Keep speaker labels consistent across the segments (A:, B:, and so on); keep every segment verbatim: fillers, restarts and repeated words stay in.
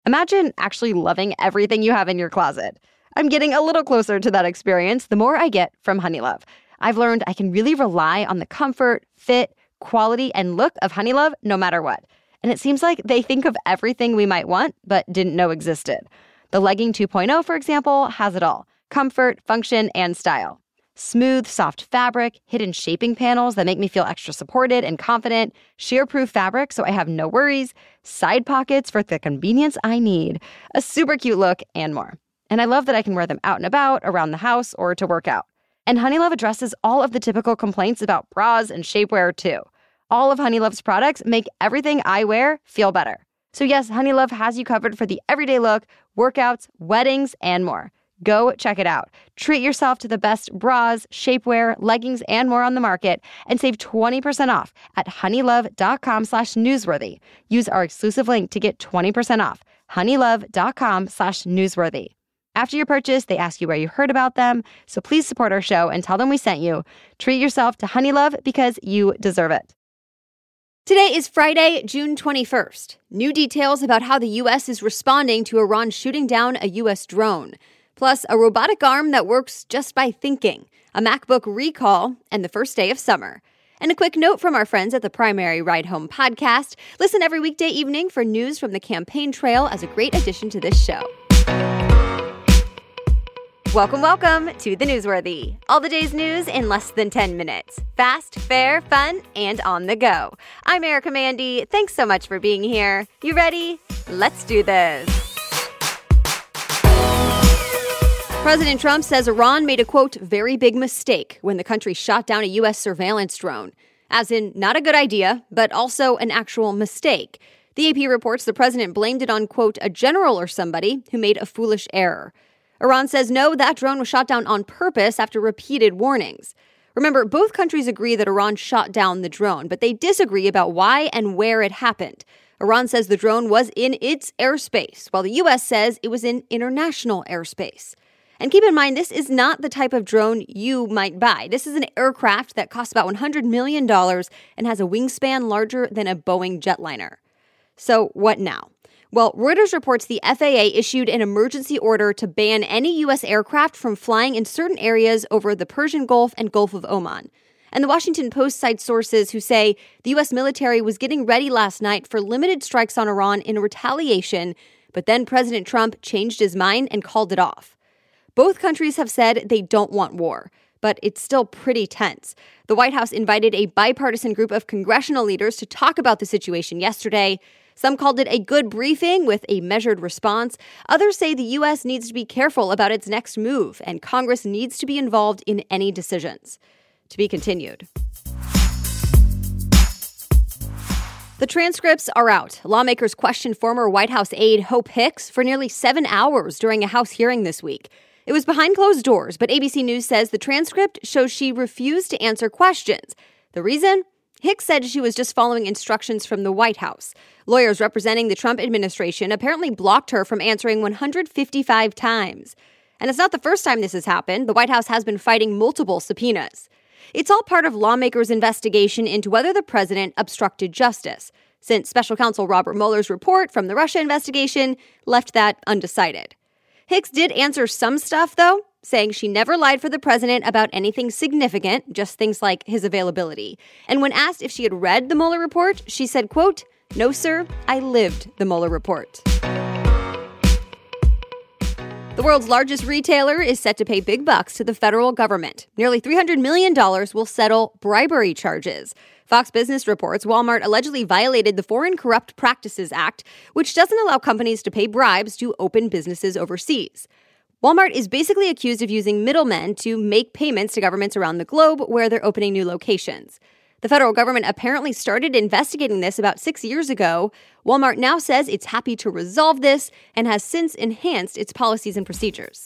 A: Imagine actually loving everything you have in your closet. I'm getting a little closer to that experience the more I get from Honeylove. I've learned I can really rely on the comfort, fit, quality, and look of Honeylove no matter what. And it seems like they think of everything we might want but didn't know existed. The Legging two point oh, for example, has it all: comfort, function, and style. Smooth, soft fabric, hidden shaping panels that make me feel extra supported and confident, shear-proof fabric so I have no worries, side pockets for the convenience I need, a super cute look, and more. And I love that I can wear them out and about, around the house, or to work out. And Honeylove addresses all of the typical complaints about bras and shapewear, too. All of Honeylove's products make everything I wear feel better. So yes, Honeylove has you covered for the everyday look, workouts, weddings, and more. Go check it out. Treat yourself to the best bras, shapewear, leggings, and more on the market, and save twenty percent off at honeylove.com slash newsworthy. Use our exclusive link to get twenty percent off. honeylove.com slash newsworthy. After your purchase, they ask you where you heard about them, so please support our show and tell them we sent you. Treat yourself to Honeylove because you deserve it.
B: Today is Friday, June twenty-first. New details about how the U S is responding to Iran shooting down a U S drone. Plus, a robotic arm that works just by thinking, a MacBook recall, and the first day of summer. And a quick note from our friends at the Primary Ride Home podcast. Listen every weekday evening for news from the campaign trail as a great addition to this show. Welcome, welcome to The Newsworthy. All the day's news in less than ten minutes. Fast, fair, fun, and on the go. I'm Erica Mandy. Thanks so much for being here. You ready? Let's do this. President Trump says Iran made a, quote, very big mistake when the country shot down a U S surveillance drone. As in, not a good idea, but also an actual mistake. The A P reports the president blamed it on, quote, a general or somebody who made a foolish error. Iran says no, that drone was shot down on purpose after repeated warnings. Remember, both countries agree that Iran shot down the drone, but they disagree about why and where it happened. Iran says the drone was in its airspace, while the U S says it was in international airspace. And keep in mind, this is not the type of drone you might buy. This is an aircraft that costs about one hundred million dollars and has a wingspan larger than a Boeing jetliner. So what now? Well, Reuters reports the F A A issued an emergency order to ban any U S aircraft from flying in certain areas over the Persian Gulf and Gulf of Oman. And the Washington Post cites sources who say the U S military was getting ready last night for limited strikes on Iran in retaliation, but then President Trump changed his mind and called it off. Both countries have said they don't want war, but it's still pretty tense. The White House invited a bipartisan group of congressional leaders to talk about the situation yesterday. Some called it a good briefing with a measured response. Others say the U S needs to be careful about its next move, and Congress needs to be involved in any decisions. To be continued. The transcripts are out. Lawmakers questioned former White House aide Hope Hicks for nearly seven hours during a House hearing this week. It was behind closed doors, but A B C News says the transcript shows she refused to answer questions. The reason? Hicks said she was just following instructions from the White House. Lawyers representing the Trump administration apparently blocked her from answering one hundred fifty-five times. And it's not the first time this has happened. The White House has been fighting multiple subpoenas. It's all part of lawmakers' investigation into whether the president obstructed justice, since special counsel Robert Mueller's report from the Russia investigation left that undecided. Hicks did answer some stuff, though, saying she never lied for the president about anything significant, just things like his availability. And when asked if she had read the Mueller report, she said, quote, "No, sir, I lived the Mueller report." The world's largest retailer is set to pay big bucks to the federal government. Nearly three hundred million dollars will settle bribery charges. Fox Business reports Walmart allegedly violated the Foreign Corrupt Practices Act, which doesn't allow companies to pay bribes to open businesses overseas. Walmart is basically accused of using middlemen to make payments to governments around the globe where they're opening new locations. The federal government apparently started investigating this about six years ago. Walmart now says it's happy to resolve this and has since enhanced its policies and procedures.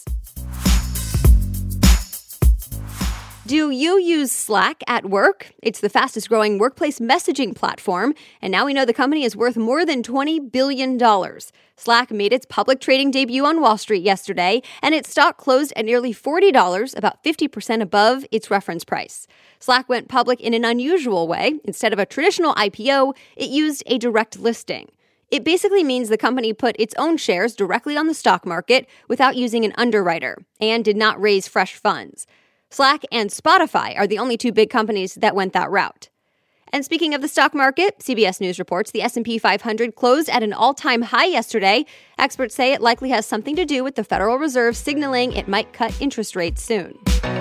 B: Do you use Slack at work? It's the fastest growing workplace messaging platform, and now we know the company is worth more than twenty billion dollars. Slack made its public trading debut on Wall Street yesterday, and its stock closed at nearly forty dollars, about fifty percent above its reference price. Slack went public in an unusual way. Instead of a traditional I P O, it used a direct listing. It basically means the company put its own shares directly on the stock market without using an underwriter and did not raise fresh funds. Slack and Spotify are the only two big companies that went that route. And speaking of the stock market, C B S News reports the S and P five hundred closed at an all-time high yesterday. Experts say it likely has something to do with the Federal Reserve signaling it might cut interest rates soon.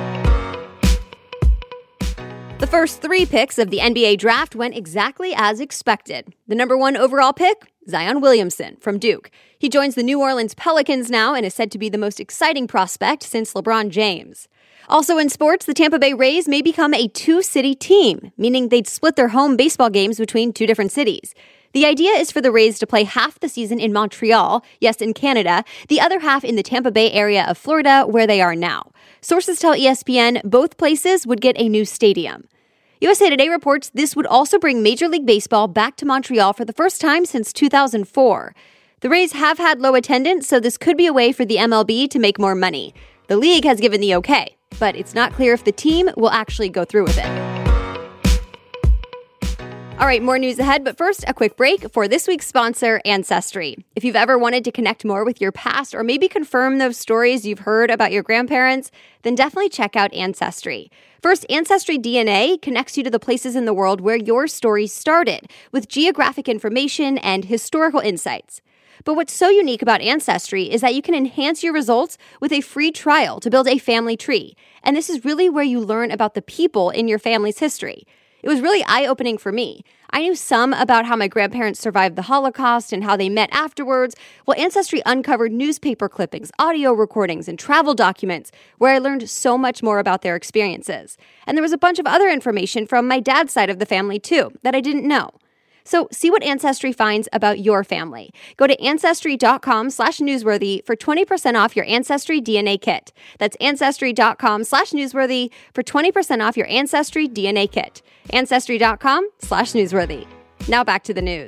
B: The first three picks of the N B A draft went exactly as expected. The number one overall pick, Zion Williamson from Duke. He joins the New Orleans Pelicans now and is said to be the most exciting prospect since LeBron James. Also in sports, the Tampa Bay Rays may become a two-city team, meaning they'd split their home baseball games between two different cities. The idea is for the Rays to play half the season in Montreal, yes, in Canada, the other half in the Tampa Bay area of Florida, where they are now. Sources tell E S P N both places would get a new stadium. U S A Today reports this would also bring Major League Baseball back to Montreal for the first time since two thousand four. The Rays have had low attendance, so this could be a way for the M L B to make more money. The league has given the okay, but it's not clear if the team will actually go through with it. All right, more news ahead, but first, a quick break for this week's sponsor, Ancestry. If you've ever wanted to connect more with your past or maybe confirm those stories you've heard about your grandparents, then definitely check out Ancestry. First, Ancestry D N A connects you to the places in the world where your story started, with geographic information and historical insights. But what's so unique about Ancestry is that you can enhance your results with a free trial to build a family tree. And this is really where you learn about the people in your family's history. It was really eye-opening for me. I knew some about how my grandparents survived the Holocaust and how they met afterwards. Well, Ancestry uncovered newspaper clippings, audio recordings, and travel documents where I learned so much more about their experiences. And there was a bunch of other information from my dad's side of the family, too, that I didn't know. So see what Ancestry finds about your family. Go to Ancestry.com slash newsworthy for twenty percent off your Ancestry D N A kit. That's Ancestry.com slash newsworthy for twenty percent off your Ancestry D N A kit. Ancestry.com slash newsworthy. Now back to the news.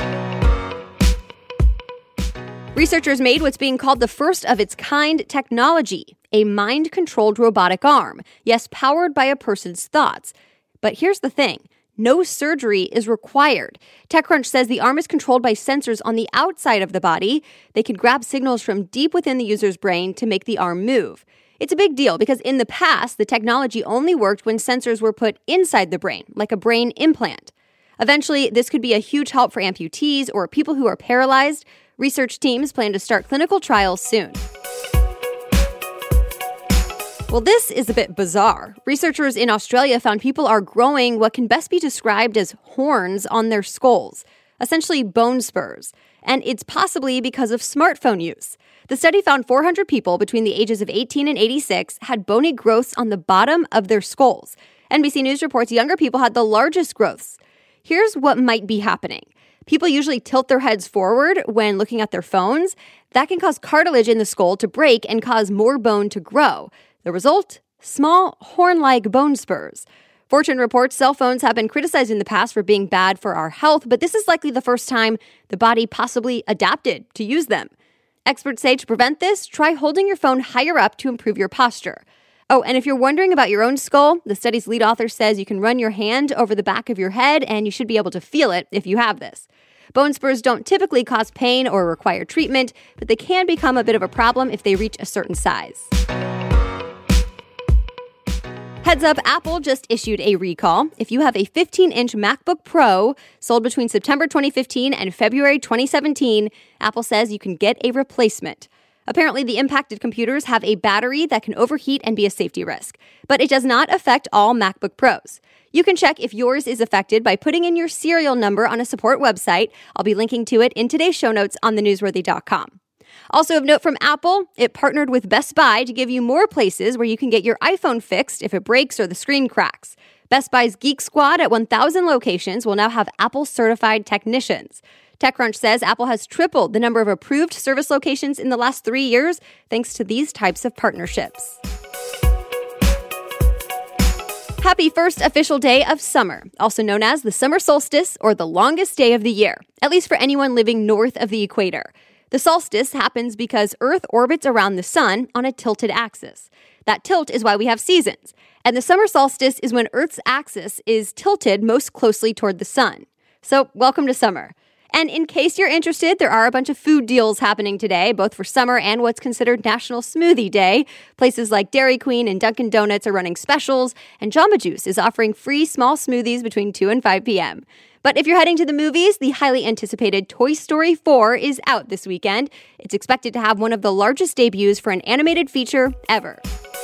B: Researchers made what's being called the first of its kind technology, a mind-controlled robotic arm. Yes, powered by a person's thoughts. But here's the thing. No surgery is required. TechCrunch says the arm is controlled by sensors on the outside of the body. They can grab signals from deep within the user's brain to make the arm move. It's a big deal because in the past, the technology only worked when sensors were put inside the brain, like a brain implant. Eventually, this could be a huge help for amputees or people who are paralyzed. Research teams plan to start clinical trials soon. Well, this is a bit bizarre. Researchers in Australia found people are growing what can best be described as horns on their skulls, essentially bone spurs. And it's possibly because of smartphone use. The study found four hundred people between the ages of eighteen and eighty-six had bony growths on the bottom of their skulls. N B C News reports younger people had the largest growths. Here's what might be happening. People usually tilt their heads forward when looking at their phones. That can cause cartilage in the skull to break and cause more bone to grow. The result? Small, horn-like bone spurs. Fortune reports cell phones have been criticized in the past for being bad for our health, but this is likely the first time the body possibly adapted to use them. Experts say to prevent this, try holding your phone higher up to improve your posture. Oh, and if you're wondering about your own skull, the study's lead author says you can run your hand over the back of your head and you should be able to feel it if you have this. Bone spurs don't typically cause pain or require treatment, but they can become a bit of a problem if they reach a certain size. Heads up, Apple just issued a recall. If you have a fifteen-inch MacBook Pro sold between September twenty fifteen and February twenty seventeen, Apple says you can get a replacement. Apparently, the impacted computers have a battery that can overheat and be a safety risk, but it does not affect all MacBook Pros. You can check if yours is affected by putting in your serial number on a support website. I'll be linking to it in today's show notes on the newsworthy dot com. Also of note from Apple, it partnered with Best Buy to give you more places where you can get your iPhone fixed if it breaks or the screen cracks. Best Buy's Geek Squad at one thousand locations will now have Apple-certified technicians. TechCrunch says Apple has tripled the number of approved service locations in the last three years thanks to these types of partnerships. Happy first official day of summer, also known as the summer solstice or the longest day of the year, at least for anyone living north of the equator. The solstice happens because Earth orbits around the sun on a tilted axis. That tilt is why we have seasons. And the summer solstice is when Earth's axis is tilted most closely toward the sun. So welcome to summer. And in case you're interested, there are a bunch of food deals happening today, both for summer and what's considered National Smoothie Day. Places like Dairy Queen and Dunkin' Donuts are running specials, and Jamba Juice is offering free small smoothies between two and five p.m. But if you're heading to the movies, the highly anticipated Toy Story four is out this weekend. It's expected to have one of the largest debuts for an animated feature ever.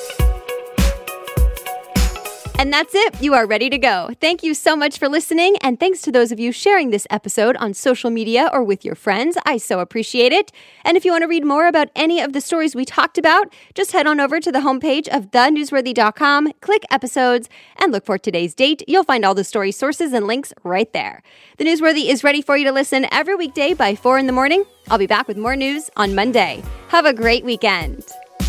B: And that's it. You are ready to go. Thank you so much for listening, and thanks to those of you sharing this episode on social media or with your friends. I so appreciate it. And if you want to read more about any of the stories we talked about, just head on over to the homepage of the newsworthy dot com, click episodes, and look for today's date. You'll find all the story sources and links right there. The Newsworthy is ready for you to listen every weekday by four in the morning. I'll be back with more news on Monday. Have a great weekend.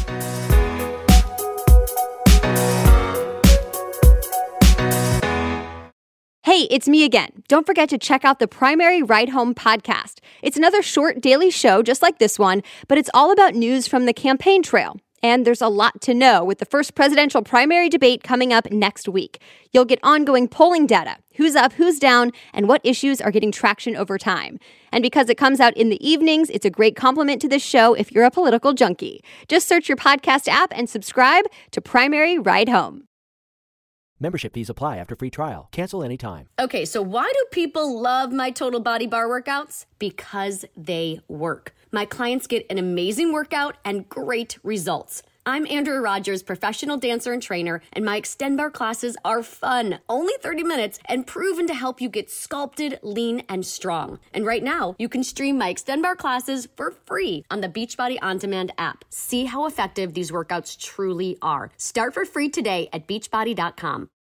B: Hey, it's me again. Don't forget to check out the Primary Ride Home podcast. It's another short daily show just like this one, but it's all about news from the campaign trail. And there's a lot to know with the first presidential primary debate coming up next week. You'll get ongoing polling data, who's up, who's down, and what issues are getting traction over time. And because it comes out in the evenings, it's a great complement to this show if you're a political junkie. Just search your podcast app and subscribe to Primary Ride Home.
C: Membership fees apply after free trial. Cancel anytime.
D: Okay, so why do people love my Total Body Bar workouts? Because they work. My clients get an amazing workout and great results. I'm Andrea Rogers, professional dancer and trainer, and my Extend Bar classes are fun, only thirty minutes, and proven to help you get sculpted, lean, and strong. And right now, you can stream my Extend Bar classes for free on the Beachbody On Demand app. See how effective these workouts truly are. Start for free today at beachbody dot com.